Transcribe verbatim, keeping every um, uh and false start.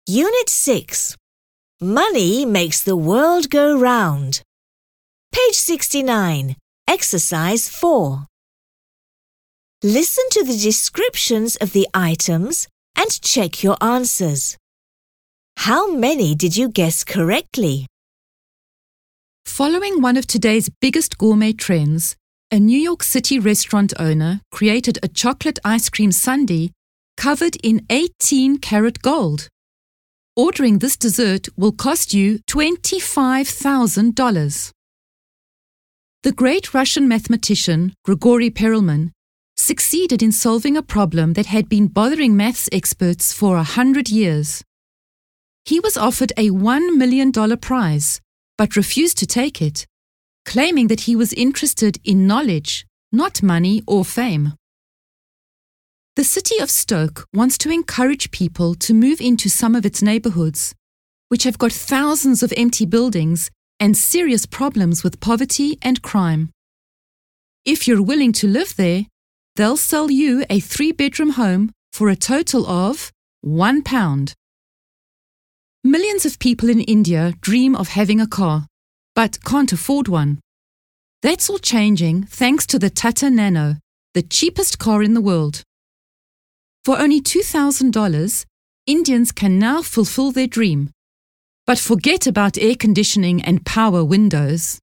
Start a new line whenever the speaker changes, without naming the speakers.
Unit six. Money makes the world go round. Page sixty-nine. Exercise four. Listen to the descriptions of the items and check your answers. How many did you guess correctly?
Following one of today's biggest gourmet trends, a New York City restaurant owner created a chocolate ice cream sundae covered in eighteen karat gold. Ordering this dessert will cost you twenty-five thousand dollars. The great Russian mathematician Grigory Perelman succeeded in solving a problem that had been bothering maths experts for a hundred years. He was offered a one million dollars prize, but refused to take it, claiming that he was interested in knowledge, not money or fame. The city of Stoke wants to encourage people to move into some of its neighborhoods, which have got thousands of empty buildings and serious problems with poverty and crime. If you're willing to live there, they'll sell you a three-bedroom home for a total of one pound. Millions of people in India dream of having a car, but can't afford one. That's all changing thanks to the Tata Nano, the cheapest car in the world. For only two thousand dollars, Indians can now fulfill their dream. But forget about air conditioning and power windows.